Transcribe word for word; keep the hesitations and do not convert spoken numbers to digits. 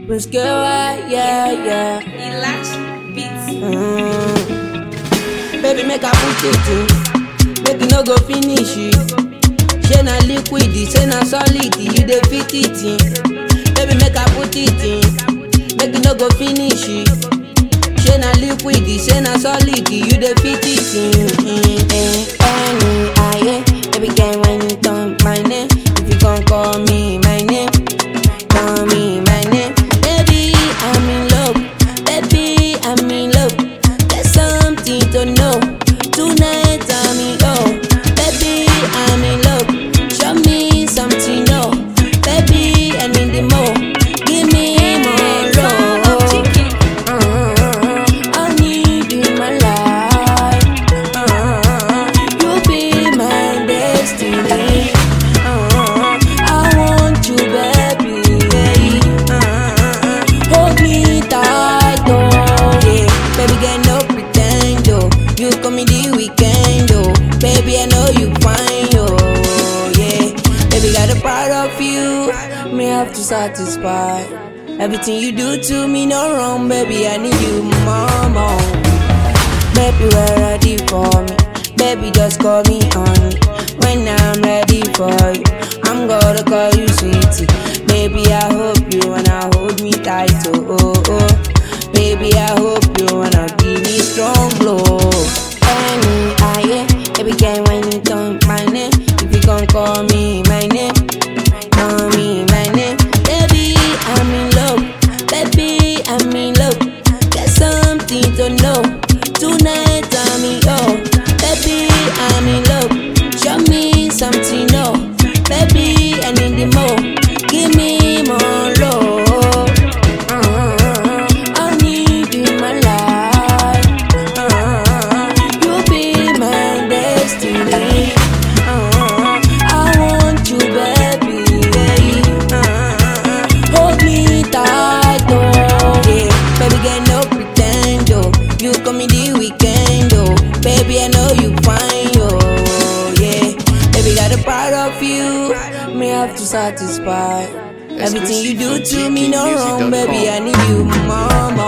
Prince girl, yeah, yeah. Relax beats. Mm. Baby, make I put it in. Make it no go finish it. She na liquid, she na solid, you dey fit it in. Baby, make I put it in. Make it no go finish it. She na liquid, she na solid, you dey fit it in. Eh, eh, ah, yeah. Baby, girl, when you don't my name, if you gon' call me my name, call me my name. Baby, I'm in love. Baby, I'm in love. There's something to know. Tonight I'm in love. Baby, I'm in love. Show me something, no. Baby, I'm in the mood. Give me more love. Uh, I need you in my life. Uh, you be my destiny. Uh, I want you, baby. Uh, hold me tight, oh yeah. Baby, get no pretend, oh. You come in the weekend, oh. Baby, I know you fine, oh yeah. Baby, got a part of you, me have to satisfy. Everything you do to me no wrong, baby, I need you, mama. Baby, we're ready for me. Baby, just call me honey. When I'm ready for you, I'm gonna call you sweetie. Baby, I hope you wanna hold me tight, oh, oh, oh. Baby, I hope you wanna give me strong blow. And I, yeah, baby, girl, when you don't my name, if you gon' call me my name, call me my name. Baby, I'm in love. Baby, I'm in love. There's something to know. Tonight I'm in love. Baby, I'm in love. Show me something, no. Baby, I need the more. Give me more love. Uh, I need you in my life. Uh, you be my destiny. Uh, I want you, baby. Uh, hold me tight, oh yeah. Baby, get no pretend, oh. You come in the weekend, oh. Baby, I know you fine, oh yeah. Baby, got a part of you, me have to satisfy. Everything you do to me no wrong, baby, I need you, mama.